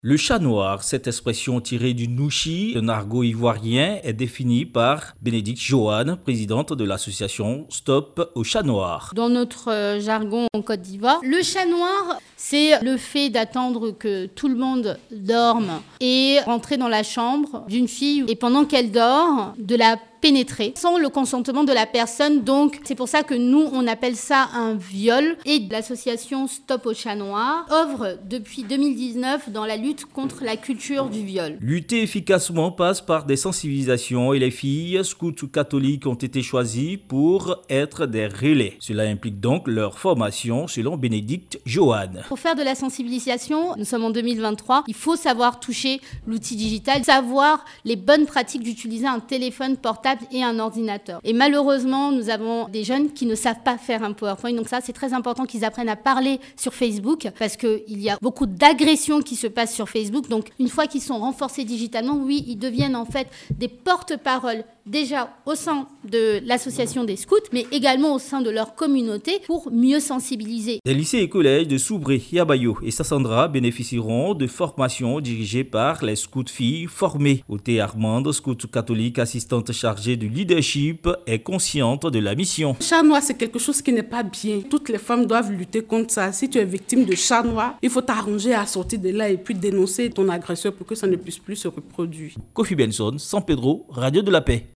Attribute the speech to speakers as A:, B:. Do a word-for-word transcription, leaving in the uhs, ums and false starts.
A: Le chat noir, cette expression tirée du nouchi, un argot ivoirien, est définie par Bénédicte Joanne, présidente de l'association Stop au chat noir.
B: Dans notre euh, jargon en Côte d'Ivoire, le chat noir, c'est le fait d'attendre que tout le monde dorme et rentrer dans la chambre d'une fille et pendant qu'elle dort, de la pénétrer sans le consentement de la personne. Donc c'est pour ça que nous on appelle ça un viol. Et l'association Stop au chat noir œuvre depuis deux mille dix-neuf dans la lutte contre la culture du viol.
A: Lutter efficacement passe par des sensibilisations et les filles scouts ou catholiques ont été choisies pour être des relais. Cela implique donc leur formation selon Bénédicte Joanne.
B: Pour faire de la sensibilisation, nous sommes en deux mille vingt-trois, il faut savoir toucher l'outil digital, savoir les bonnes pratiques d'utiliser un téléphone portable et un ordinateur. Et malheureusement, nous avons des jeunes qui ne savent pas faire un PowerPoint. Donc ça, c'est très important qu'ils apprennent à parler sur Facebook parce qu'il y a beaucoup d'agressions qui se passent sur Facebook. Donc une fois qu'ils sont renforcés digitalement, oui, ils deviennent en fait des porte-paroles déjà au sein de l'association des scouts, mais également au sein de leur communauté pour mieux sensibiliser.
A: Les lycées et collèges de Soubré, Yabayo et Sassandra bénéficieront de formations dirigées par les scouts filles formées. Othé Armande, scout catholique, assistante chargée du leadership, est consciente de la mission.
C: Chat noir, c'est quelque chose qui n'est pas bien. Toutes les femmes doivent lutter contre ça. Si tu es victime de chat noir, il faut t'arranger à sortir de là et puis dénoncer ton agresseur pour que ça ne puisse plus se reproduire.
A: Kofi Benson, San Pedro, Radio de la Paix.